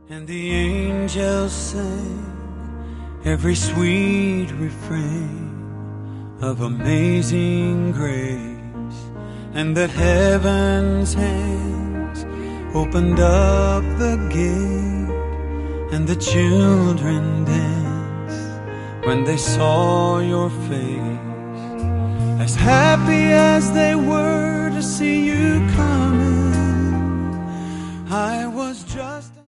And the angels sang every sweet refrain of amazing grace, and that heaven's hands opened up the gate, and the children danced when they saw your face. As happy as they were to see you coming, I was just